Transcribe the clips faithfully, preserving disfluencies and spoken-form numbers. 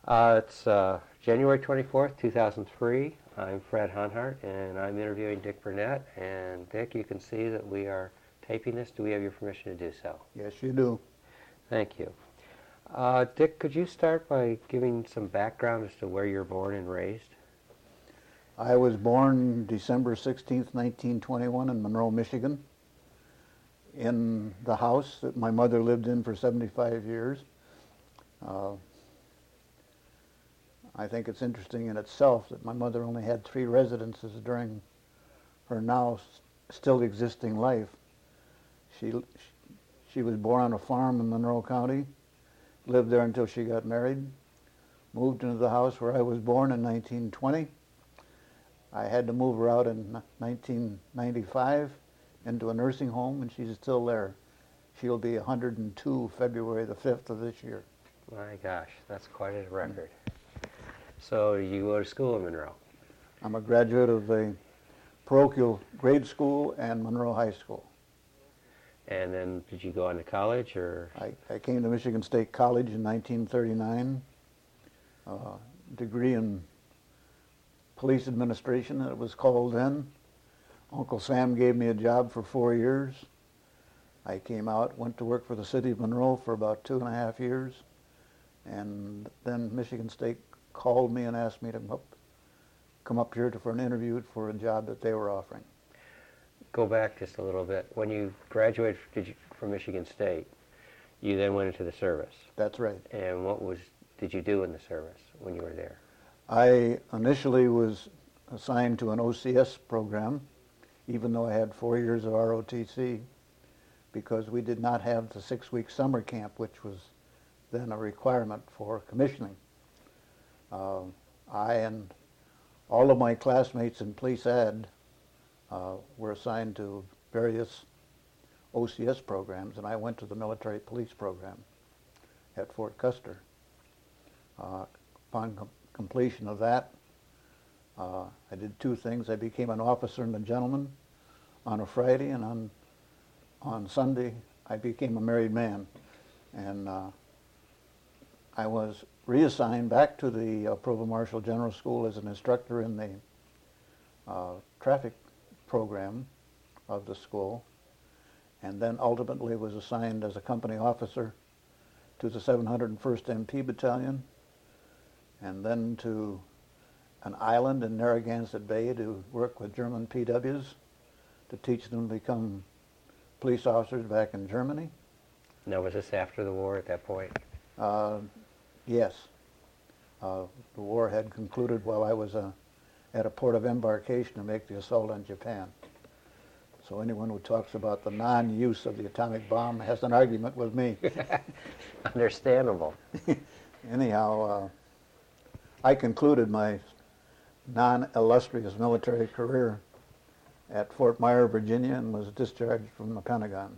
Uh, it's uh, January twenty-fourth, two thousand three. I'm Fred Honhart, and I'm interviewing Dick Burnett. And Dick, you can see that we are taping this. Do we have your permission to do so? Yes, you do. Thank you. Uh, Dick, could you start by giving some background as to where you're born and raised? I was born December sixteenth, nineteen twenty-one in Monroe, Michigan, in the house that my mother lived in for seventy-five years. Uh, I think it's interesting in itself that my mother only had three residences during her now still existing life. She, she was born on a farm in Monroe County, lived there until she got married, moved into the house where I was born in nineteen twenty. I had to move her out in nineteen ninety-five into a nursing home, and she's still there. She'll be one hundred and two February the fifth of this year. My gosh, that's quite a record. So you go to school in Monroe? I'm a graduate of the parochial grade school and Monroe High School. And then did you go on to college, or? I, I came to Michigan State College in nineteen thirty-nine, uh, degree in police administration, it was called then. Uncle Sam gave me a job for four years. I came out, went to work for the city of Monroe for about two and a half years, and then Michigan State called me and asked me to come up, come up here to, for an interview for a job that they were offering. Go back just a little bit. When you graduated did you, from Michigan State, you then went into the service. That's right. And what was did you do in the service when you were there? I initially was assigned to an O C S program, even though I had four years of R O T C, because we did not have the six-week summer camp, which was then a requirement for commissioning. Uh, I and all of my classmates in police ad uh, were assigned to various O C S programs, and I went to the military police program at Fort Custer. Uh, upon com completion of that, uh, I did two things. I became an officer and a gentleman on a Friday, and on on Sunday I became a married man. And uh, I was reassigned back to the uh, Provost Marshal General School as an instructor in the uh, traffic program of the school, and then ultimately was assigned as a company officer to the seven hundred first M P Battalion, and then to an island in Narragansett Bay to work with German P Ws to teach them to become police officers back in Germany. Now, was this after the war at that point? Uh, yes. Uh, the war had concluded while I was uh, at a port of embarkation to make the assault on Japan. So anyone who talks about the non-use of the atomic bomb has an argument with me. Understandable. Anyhow, uh, I concluded my non-illustrious military career at Fort Myer, Virginia, and was discharged from the Pentagon.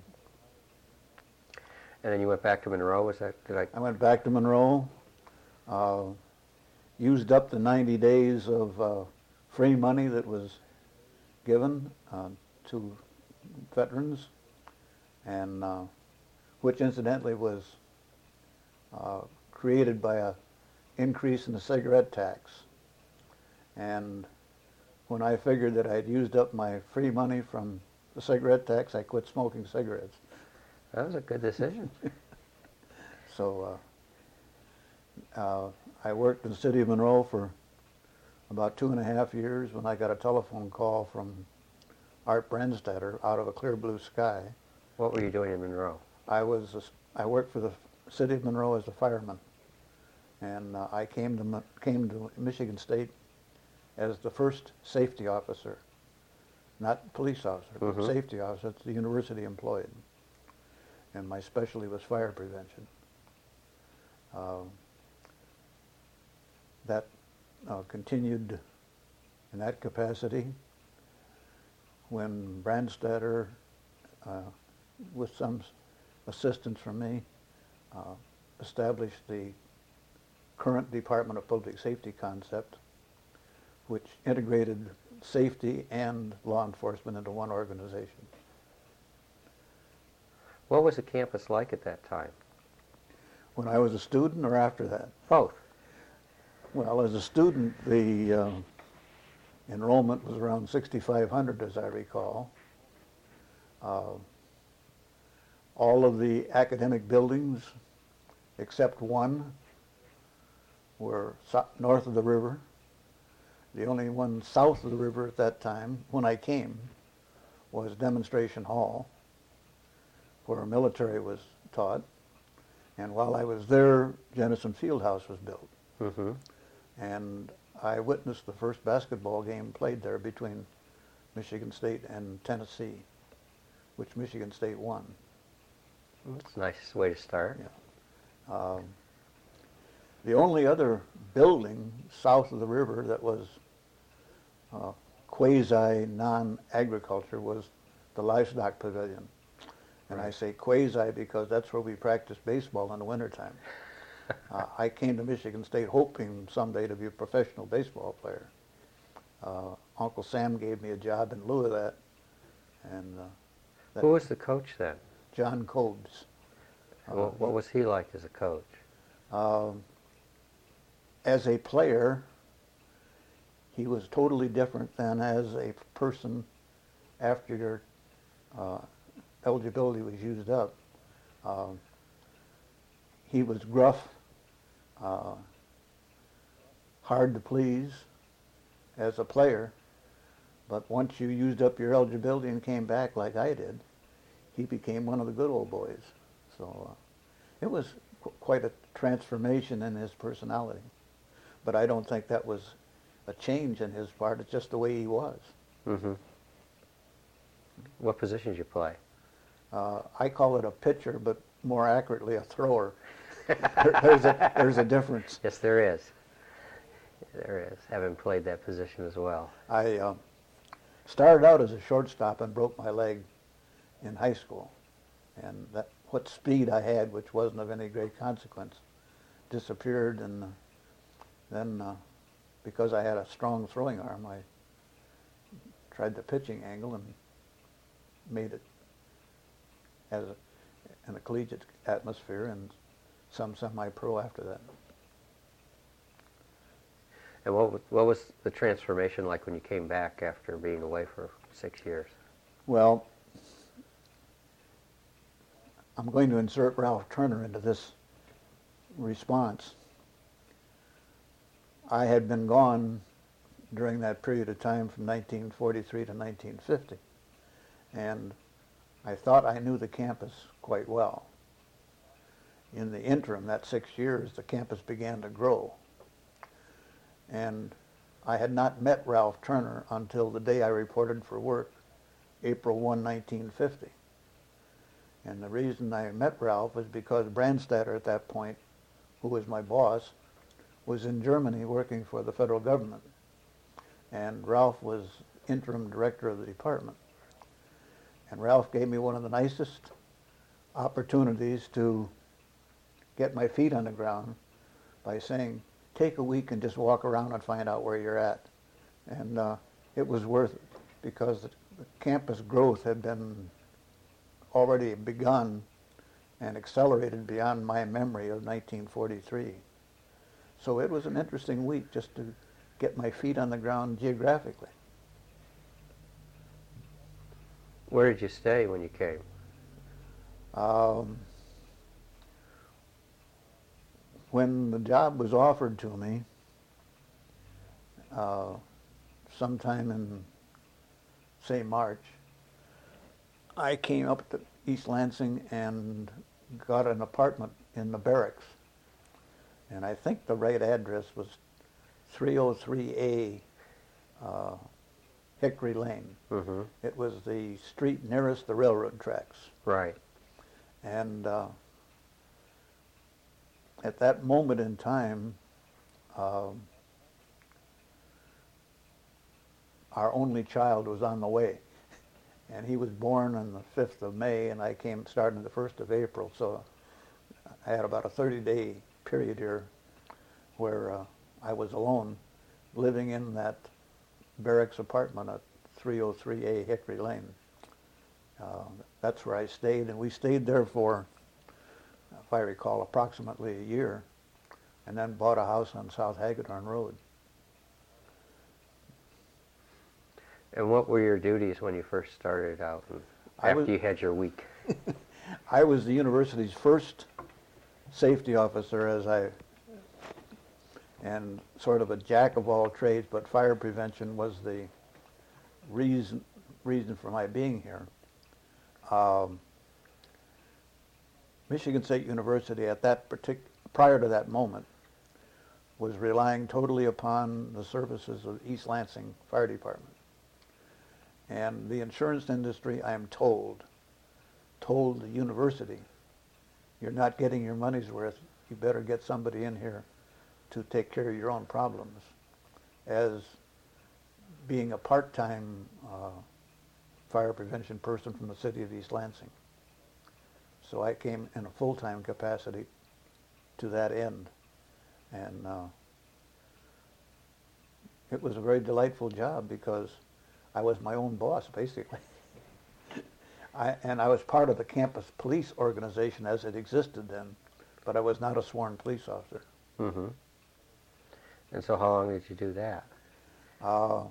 And then you went back to Monroe, was that, did I? I went back to Monroe, uh, used up the ninety days of uh, free money that was given uh, to veterans, and uh, which incidentally was uh, created by a increase in the cigarette tax. And when I figured that I'd used up my free money from the cigarette tax, I quit smoking cigarettes. That was a good decision. So uh, uh, I worked in the city of Monroe for about two and a half years when I got a telephone call from Art Brandstatter out of a clear blue sky. What were you doing in Monroe? I was a, I worked for the city of Monroe as a fireman, and uh, I came to came to Michigan State as the first safety officer, not police officer, but Mm-hmm. safety officer that the university employed. And my specialty was fire prevention. Uh, that uh, continued in that capacity when Brandstatter, uh, with some assistance from me, uh, established the current Department of Public Safety concept, which integrated safety and law enforcement into one organization. What was the campus like at that time? When I was a student or after that? Both. Well, as a student, the uh, enrollment was around sixty-five hundred, as I recall. Uh, all of the academic buildings, except one, were so north of the river. The only one south of the river at that time, when I came, was Demonstration Hall, where military was taught. And while I was there, Jennison Fieldhouse was built. Mm-hmm. And I witnessed the first basketball game played there between Michigan State and Tennessee, which Michigan State won. That's a nice way to start. Yeah. Um, the only other building south of the river that was uh, quasi non-agriculture was the livestock pavilion. And Right. I say quasi because that's where we practiced baseball in the wintertime. uh, I came to Michigan State hoping someday to be a professional baseball player. Uh, Uncle Sam gave me a job in lieu of that. And uh, that Who was the coach then? John Cobes. Uh, What, what was he like as a coach? Um, as a player, he was totally different than as a person after your uh, eligibility was used up. Um, he was gruff, uh, hard to please as a player, but once you used up your eligibility and came back like I did, he became one of the good old boys. So uh, it was qu quite a transformation in his personality. But I don't think that was a change in his part. It's just the way he was. Mm-hmm. What positions you play? Uh, I call it a pitcher, but more accurately a thrower. there, there's, a, there's a difference. Yes, there is. There is. Having played that position as well. I uh, started out as a shortstop and broke my leg in high school. And that, what speed I had, which wasn't of any great consequence, disappeared. And uh, then, uh, because I had a strong throwing arm, I tried the pitching angle and made it as a, in a collegiate atmosphere and some semi-pro after that. And what, wa- what was the transformation like when you came back after being away for six years? Well, I'm going to insert Ralph Turner into this response. I had been gone during that period of time from nineteen forty-three to nineteen fifty, and I thought I knew the campus quite well. In the interim, that six years, the campus began to grow. And I had not met Ralph Turner until the day I reported for work, April first, nineteen fifty. And the reason I met Ralph was because Brandstatter at that point, who was my boss, was in Germany working for the federal government. And Ralph was interim director of the department. And Ralph gave me one of the nicest opportunities to get my feet on the ground by saying, take a week and just walk around and find out where you're at. And uh, it was worth it because the, the campus growth had been already begun and accelerated beyond my memory of nineteen forty-three. So it was an interesting week just to get my feet on the ground geographically. Where did you stay when you came? Um, when the job was offered to me, uh, sometime in, say, March, I came up to East Lansing and got an apartment in the barracks. And I think the right address was three oh three A uh, Hickory Lane. Mm-hmm. It was the street nearest the railroad tracks. Right. And uh, at that moment in time, um, our only child was on the way. And he was born on the fifth of May, and I came starting the first of April. So I had about a thirty-day period here where uh, I was alone, living in that barracks apartment at three oh three A Hickory Lane. Uh, that's where I stayed, and we stayed there for, if I recall, approximately a year. and then bought a house on South Hagedorn Road. And what were your duties when you first started out and I after was- you had your week? I was the university's first safety officer, as I, and sort of a jack of all trades, but fire prevention was the reason reason for my being here. Um, Michigan State University at that partic- prior to that moment was relying totally upon the services of East Lansing Fire Department. And the insurance industry, I am told, told the university, you're not getting your money's worth, you better get somebody in here to take care of your own problems, as being a part-time uh, fire prevention person from the city of East Lansing. So I came in a full-time capacity to that end. And uh, it was a very delightful job because I was my own boss, basically. I, and I was part of the campus police organization as it existed then, but I was not a sworn police officer. Mm-hmm. And so how long did you do that? Uh,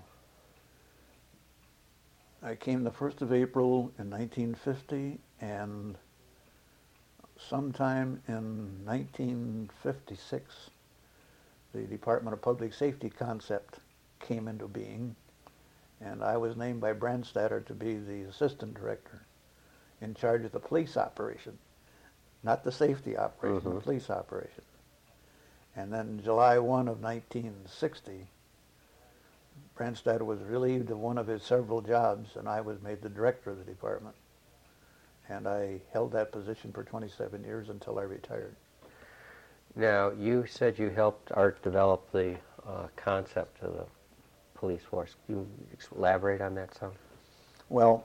I came the first of April in nineteen fifty, and sometime in nineteen fifty-six, the Department of Public Safety concept came into being, and I was named by Brandstatter to be the assistant director in charge of the police operation, not the safety operation, Mhm. the police operation. And then July first of nineteen sixty, Brandstatter was relieved of one of his several jobs, and I was made the director of the department. And I held that position for twenty-seven years until I retired. Now, you said you helped Art develop the uh, concept of the police force. Can you elaborate on that some? Well,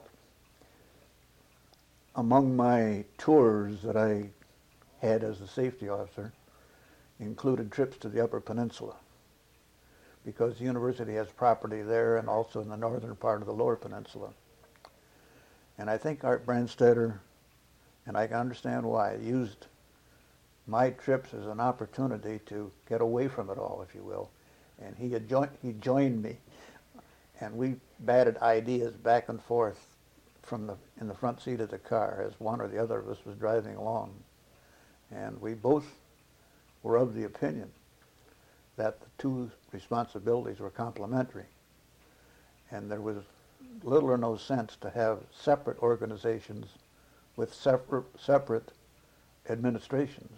among my tours that I had as a safety officer included trips to the Upper Peninsula, because the university has property there and also in the northern part of the Lower Peninsula. And I think Art Brandstatter, and I can understand why, used my trips as an opportunity to get away from it all, if you will. And he had joined, he joined me, and we batted ideas back and forth from the in the front seat of the car as one or the other of us was driving along. And we both were of the opinion that the two responsibilities were complementary. And there was little or no sense to have separate organizations with separate, separate administrations.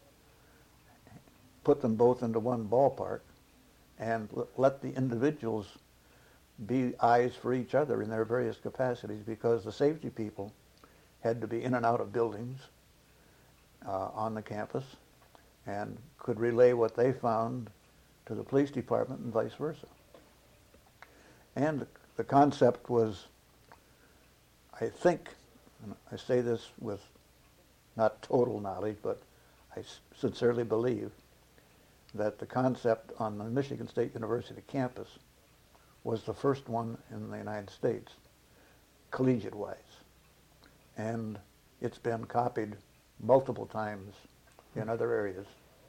Put them both into one ballpark and l- let the individuals be eyes for each other in their various capacities, because the safety people had to be in and out of buildings uh, on the campus and could relay what they found to the police department and vice versa. And the, the concept was, I think, and I say this with not total knowledge, but I s- sincerely believe that the concept on the Michigan State University campus was the first one in the United States, collegiate-wise. And it's been copied multiple times in other areas.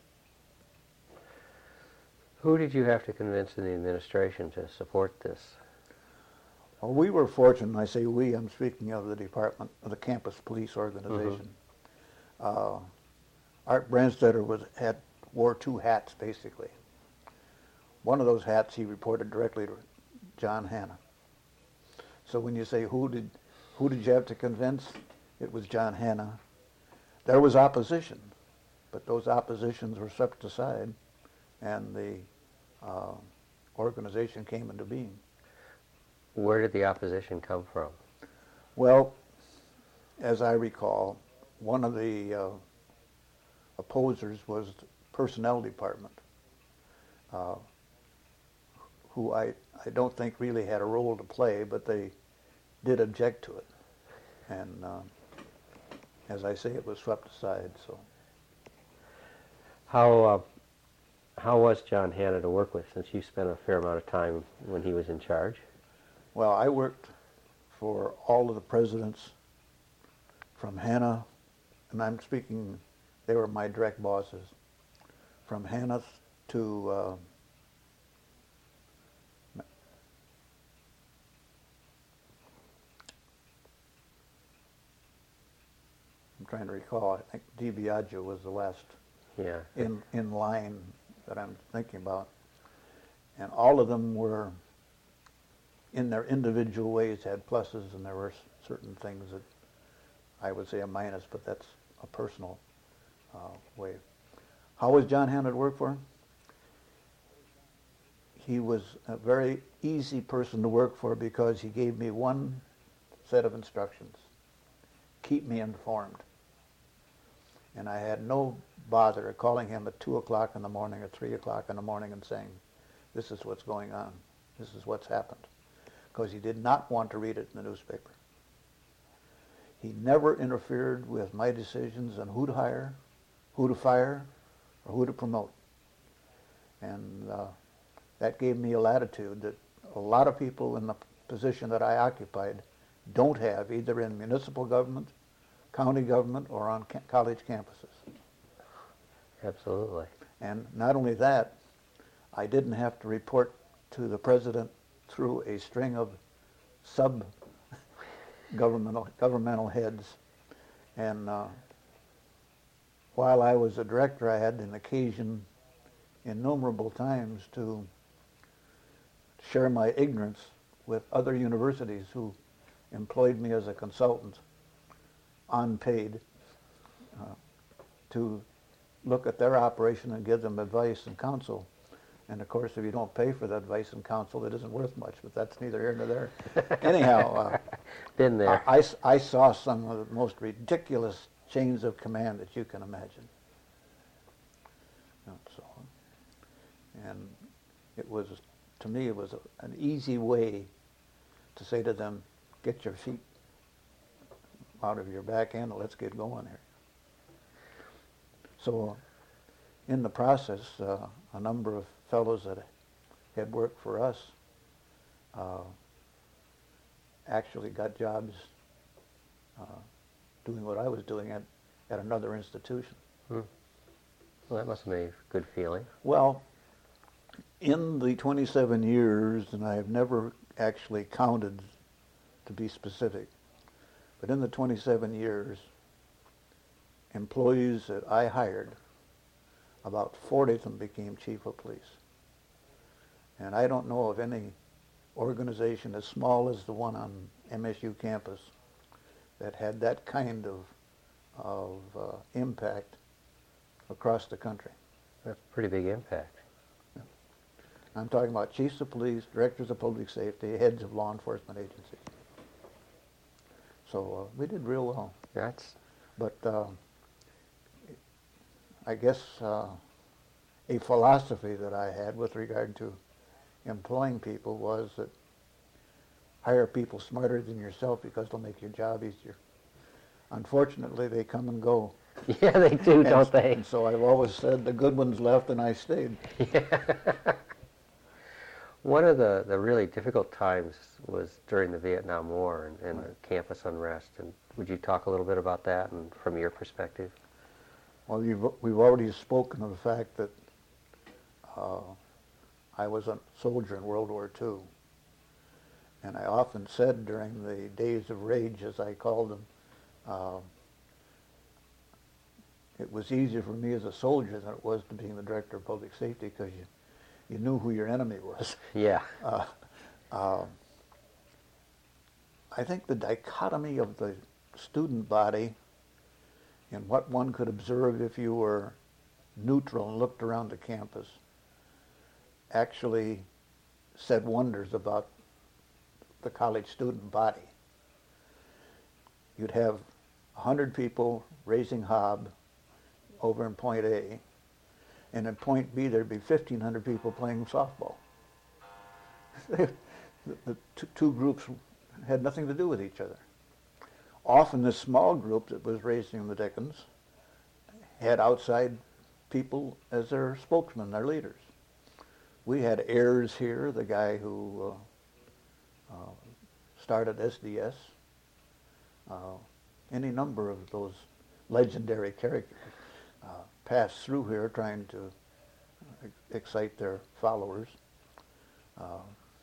Who did you have to convince in the administration to support this? Well, we were fortunate, and I say we, I'm speaking of the department, of the campus police organization. Uh, Art Brandstatter was, had, wore two hats, basically. One of those hats he reported directly to John Hanna. So when you say who did, who did you have to convince, it was John Hanna. There was opposition, but those oppositions were swept aside, and the uh, organization came into being. Where did the opposition come from? Well, as I recall, one of the uh, opposers was the personnel department, uh, who I, I don't think really had a role to play, but they did object to it. And uh, as I say, it was swept aside. So How uh, how was John Hanna to work with, since you spent a fair amount of time when he was in charge? Well, I worked for all of the presidents from Hanna, and I'm speaking, they were my direct bosses, from Hannah to uh, I'm trying to recall. I think DiBiagio was the last Yeah. in in line that I'm thinking about, and all of them were, in their individual ways, had pluses, and there were certain things that I would say a minus, but that's a personal uh, way. How was John Hannah to work for? He was a very easy person to work for because he gave me one set of instructions: keep me informed. And I had no bother of calling him at two o'clock in the morning or three o'clock in the morning and saying, this is what's going on, this is what's happened, because he did not want to read it in the newspaper. He never interfered with my decisions on who to hire, who to fire, or who to promote. And uh, that gave me a latitude that a lot of people in the position that I occupied don't have, either in municipal government, county government, or on ca- college campuses. Absolutely. And not only that, I didn't have to report to the president through a string of sub-governmental governmental heads. And uh, while I was a director, I had an occasion innumerable times to share my ignorance with other universities who employed me as a consultant, unpaid, uh, to look at their operation and give them advice and counsel. And of course, if you don't pay for that advice and counsel, it isn't worth much, but that's neither here nor there. Anyhow, uh, Been there. I, I, I saw some of the most ridiculous chains of command that you can imagine. And so, and it was, to me, it was a, an easy way to say to them, get your feet out of your back end and let's get going here. So in the process, uh, a number of fellows that had worked for us uh, actually got jobs uh, doing what I was doing at, at another institution. Hmm. Well, that must have made a good feeling. Well, in the twenty-seven years, and I have never actually counted to be specific, but in the twenty-seven years, employees that I hired, about forty of them became chief of police. And I don't know of any organization as small as the one on M S U campus that had that kind of, of uh, impact across the country. That's a pretty big impact. I'm talking about chiefs of police, directors of public safety, heads of law enforcement agencies. So uh, we did real well. That's But uh, I guess uh, a philosophy that I had with regard to employing people was that hire people smarter than yourself because they'll make your job easier. Unfortunately, they come and go. yeah, they do, And, don't they? and so I've always said the good ones left and I stayed. Yeah. One of the, the really difficult times was during the Vietnam War and, and Right. the campus unrest. And would you talk a little bit about that and from your perspective? Well, you've, we've already spoken of the fact that uh, I was a soldier in World War Two. And I often said during the days of rage, as I called them, uh, it was easier for me as a soldier than it was to being the director of public safety because you, you knew who your enemy was. Yeah. Uh, uh, I think the dichotomy of the student body and what one could observe if you were neutral and looked around the campus actually said wonders about the college student body. You'd have a hundred people raising hob over in point A, and in point B there'd be fifteen hundred people playing softball. the, the two, two groups had nothing to do with each other. Often this small group that was raising the Dickens had outside people as their spokesmen, their leaders. We had Ayers here, the guy who uh, uh, started S D S, uh, any number of those legendary characters uh, passed through here trying to excite their followers. Uh,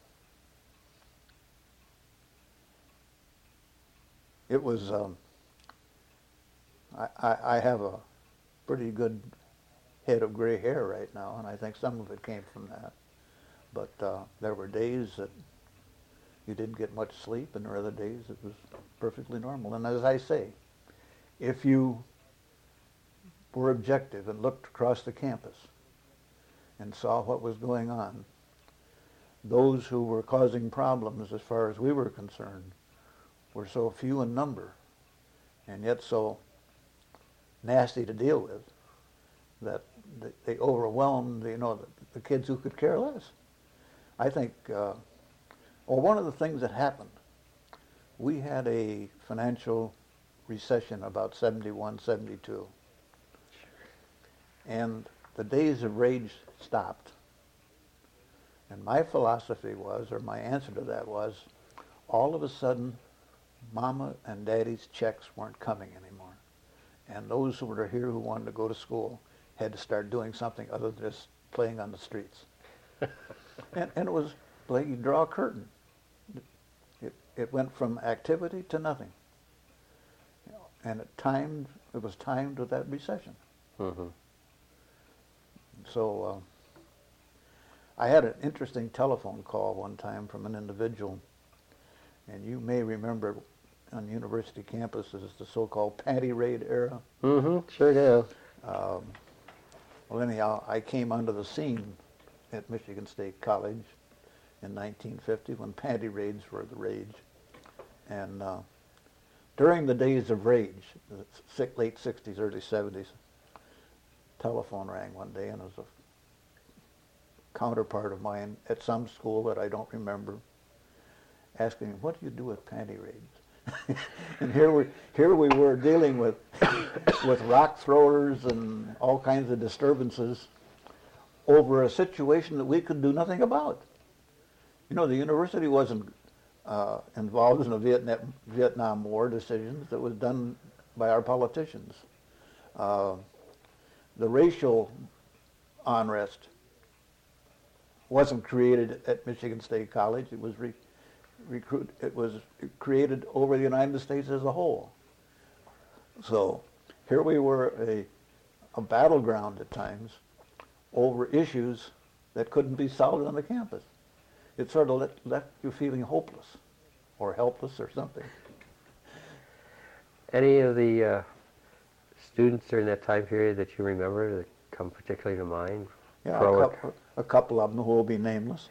it was, um, I, I, I have a pretty good head of gray hair right now, and I think some of it came from that. But uh, there were days that you didn't get much sleep, and there were other days it was perfectly normal. And as I say, if you were objective and looked across the campus and saw what was going on, those who were causing problems as far as we were concerned were so few in number and yet so nasty to deal with that they overwhelmed, you know, the, the kids who could care less. I think, uh, well, one of the things that happened, we had a financial recession about seventy-one, seventy-two. And the days of rage stopped. And my philosophy was, or my answer to that was, all of a sudden, Mama and Daddy's checks weren't coming anymore. And those who were here who wanted to go to school had to start doing something other than just playing on the streets. and, and it was like you draw a curtain. It, it went from activity to nothing. You know, and it timed, it was timed with that recession. Mm-hmm. So uh, I had an interesting telephone call one time from an individual, and you may remember on university campuses the so-called panty raid era. Mm-hmm, sure do. Um, well, anyhow, I came onto the scene at Michigan State College in nineteen fifty when panty raids were the rage. And uh, during the days of rage, the late sixties, early seventies, telephone rang one day, and it was a counterpart of mine at some school that I don't remember, asking, what do you do with panty raids? And here we here we were dealing with with rock throwers and all kinds of disturbances over a situation that we could do nothing about. You know, the university wasn't uh, involved in the Vietnam, Vietnam War decisions. That was done by our politicians. Uh, the racial unrest wasn't created at Michigan State College. It was re recruit. It was created over the United States as a whole. So here we were, a, a battleground at times over issues that couldn't be solved on the campus. It sort of let, left you feeling hopeless or helpless or something. Any of the uh, students during that time period that you remember that come particularly to mind? Yeah, Pro a, or- couple, a couple of them who will be nameless.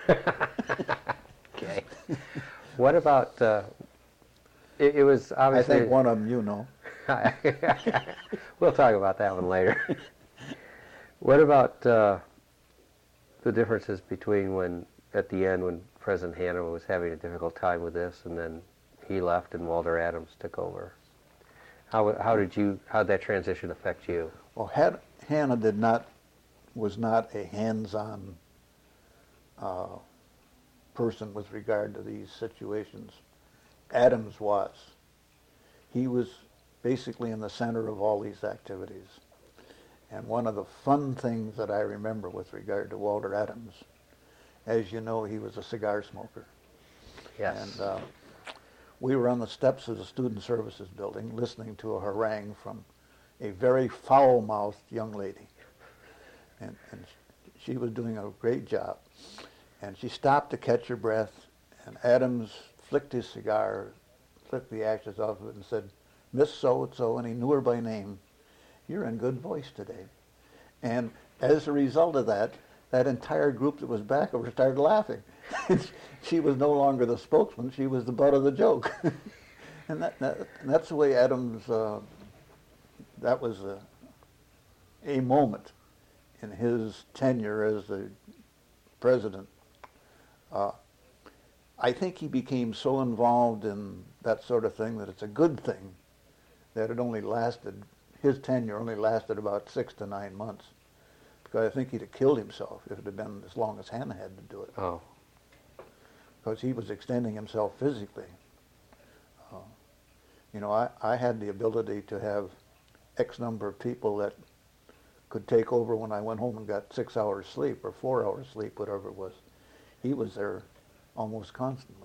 Okay. What about, uh, it, it was I obviously... think one of them you know. We'll talk about that one later. What about uh, the differences between when, at the end, when President Hannah was having a difficult time with this, and then he left and Walter Adams took over? How, how did you, how did that transition affect you? Well, had, Hannah did not, was not a hands-on uh, person with regard to these situations. Adams was. He was basically in the center of all these activities. And one of the fun things that I remember with regard to Walter Adams, as you know, he was a cigar smoker. Yes. And uh, we were on the steps of the Student Services building listening to a harangue from a very foul-mouthed young lady. And, and she was doing a great job. And she stopped to catch her breath, and Adams flicked his cigar, flicked the ashes off of it, and said, "Miss So-and-so," and he knew her by name, "You're in good voice today." And as a result of that, that entire group that was back of her started laughing. She was no longer the spokesman, she was the butt of the joke. And, that, that, and that's the way Adams, uh, that was a, a moment in his tenure as the president. Uh, I think he became so involved in that sort of thing that it's a good thing that it only lasted, his tenure only lasted about six to nine months. Because I think he'd have killed himself if it had been as long as Hannah had to do it. Oh. Because he was extending himself physically. Uh, you know, I, I had the ability to have X number of people that could take over when I went home and got six hours sleep or four hours sleep, whatever it was. He was there almost constantly.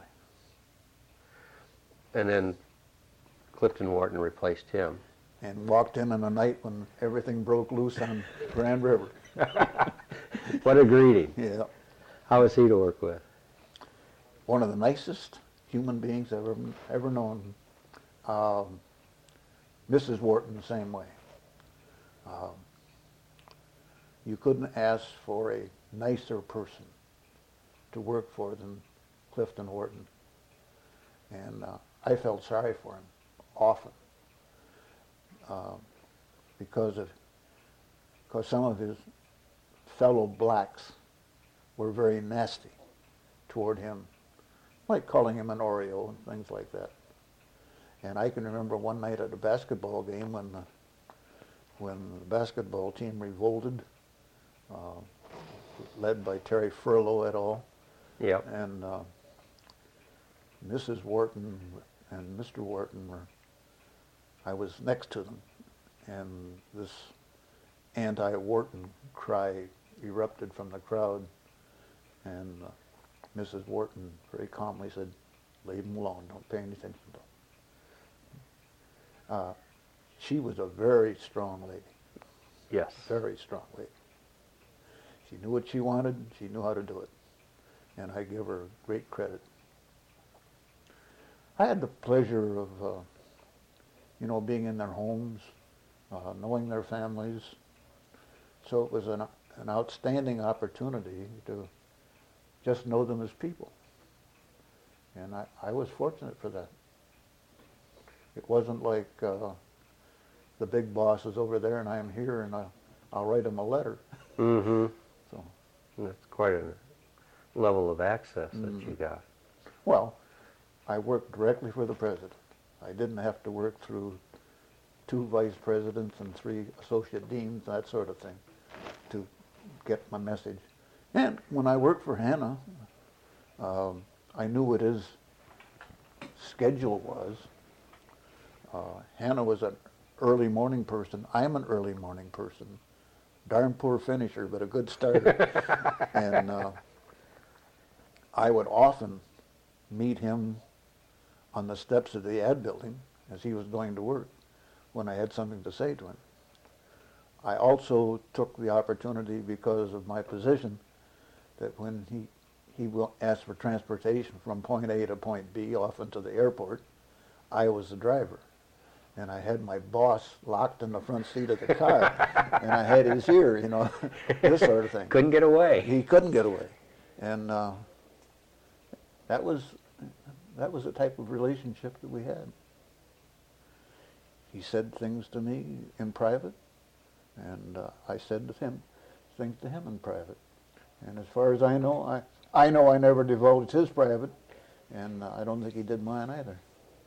And then Clifton Wharton replaced him. And walked in on a night when everything broke loose on Grand River. What a greeting. Yeah. How was he to work with? One of the nicest human beings I've ever, ever known. Um, Missus Wharton the same way. Um, you couldn't ask for a nicer person to work for than Clifton Wharton. And uh, I felt sorry for him often uh, because of because some of his fellow blacks were very nasty toward him, like calling him an Oreo and things like that. And I can remember one night at a basketball game when the, when the basketball team revolted, uh, led by Terry Furlow et al. Yep. And uh, Missus Wharton and Mister Wharton were, I was next to them, and this anti-Wharton cry erupted from the crowd, and uh, Missus Wharton very calmly said, "Leave him alone, don't pay any attention to him." Uh, she was a very strong lady. Yes. Very strong lady. She knew what she wanted, she knew how to do it, and I give her great credit. I had the pleasure of, uh, you know, being in their homes, uh, knowing their families, so it was an, an outstanding opportunity to just know them as people, and I, I was fortunate for that. It wasn't like uh, the big boss is over there and I'm here and I'll, I'll write him a letter. Mm-hmm. So that's quite a level of access that mm. you got. Well, I worked directly for the president. I didn't have to work through two vice presidents and three associate deans, that sort of thing, to get my message. And when I worked for Hanna, um, I knew what his schedule was. Uh, Hanna was an early morning person. I'm an early morning person. Darn poor finisher, but a good starter. And uh, I would often meet him on the steps of the ad building as he was going to work when I had something to say to him. I also took the opportunity, because of my position, that when he, he will ask for transportation from point A to point B, often to the airport, I was the driver. And I had my boss locked in the front seat of the car, and I had his ear, you know, this sort of thing. Couldn't get away. He couldn't get away. And uh, that was that was the type of relationship that we had. He said things to me in private, and uh, I said to him things to him in private. And as far as I know, I, I know I never divulged his private, and uh, I don't think he did mine either.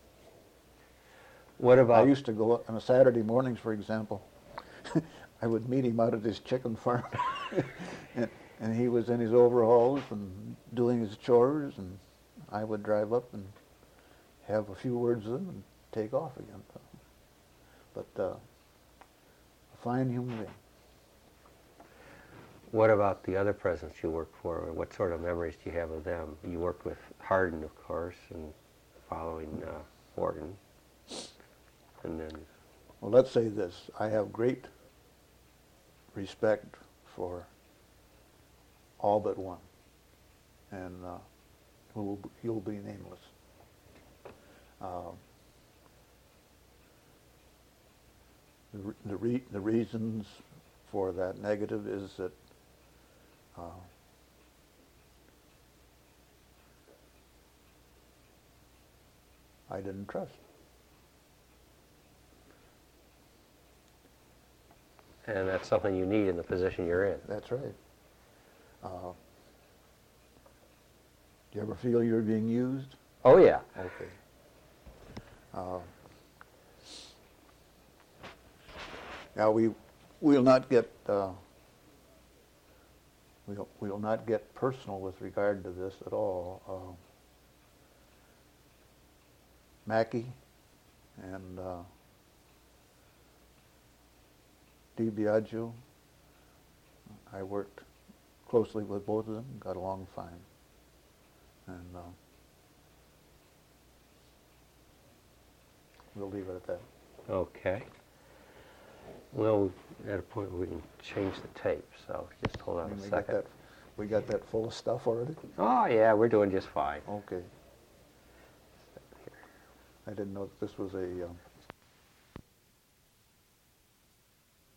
What about... I used to go on a Saturday mornings, for example. I would meet him out at his chicken farm, and, and he was in his overalls and doing his chores, and I would drive up and have a few words with him and take off again. But uh, a fine human being. What about the other presidents you worked for? What sort of memories do you have of them? You worked with Hardin, of course, and following uh, Wharton. And then, well, let's say this. I have great respect for all but one, and uh, who you'll be nameless. Uh, the re the, re the reasons for that negative is that uh, I didn't trust. And that's something you need in the position you're in. That's right. Uh, do you ever feel you're being used? Oh, yeah. Okay. Uh, now we will not get uh, we'll we'll not get personal with regard to this at all. Uh, Mackey and uh, DiBiagio I worked closely with both of them, got along fine. And uh, we'll leave it at that. Okay. Well, we're at a point where we can change the tape, so just hold on And a we got second. that, we got that full of stuff already? Oh, yeah, we're doing just fine. Okay. I didn't know that this was a um,